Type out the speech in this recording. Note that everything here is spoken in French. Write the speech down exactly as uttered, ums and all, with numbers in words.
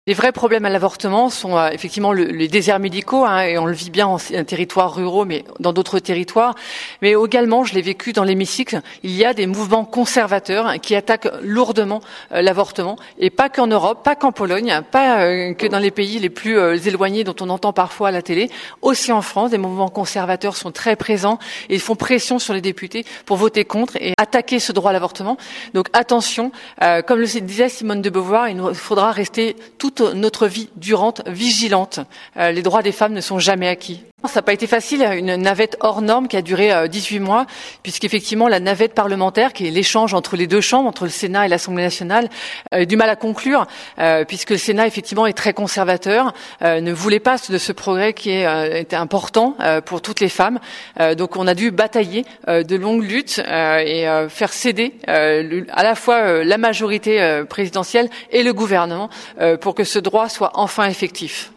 Les vrais problèmes à l'avortement sont euh, effectivement le, les déserts médicaux, hein, et on le vit bien en, en territoires ruraux, mais dans d'autres territoires. Mais également, je l'ai vécu dans l'hémicycle, il y a des mouvements conservateurs hein, qui attaquent lourdement euh, l'avortement, et pas qu'en Europe, pas qu'en Pologne, hein, pas euh, que dans les pays les plus euh, éloignés dont on entend parfois à la télé. Aussi en France, des mouvements conservateurs sont très présents et ils font pression sur les députés pour voter contre et attaquer ce droit à l'avortement. Donc attention, euh, comme le disait Simone de Beauvoir, il nous faudra rester toute notre vie durante vigilante. Euh, les droits des femmes ne sont jamais acquis. Ça n'a pas été facile, une navette hors norme qui a duré euh, dix-huit mois, puisqu'effectivement la navette parlementaire, qui est l'échange entre les deux chambres, entre le Sénat et l'Assemblée nationale, a eu du mal à conclure, euh, puisque le Sénat effectivement est très conservateur, euh, ne voulait pas de ce progrès qui est, euh, était important euh, pour toutes les femmes. Euh, donc on a dû batailler euh, de longues luttes euh, et euh, faire céder euh, à la fois euh, la majorité euh, présidentielle et le gouvernement euh, pour que ce droit soit enfin effectif.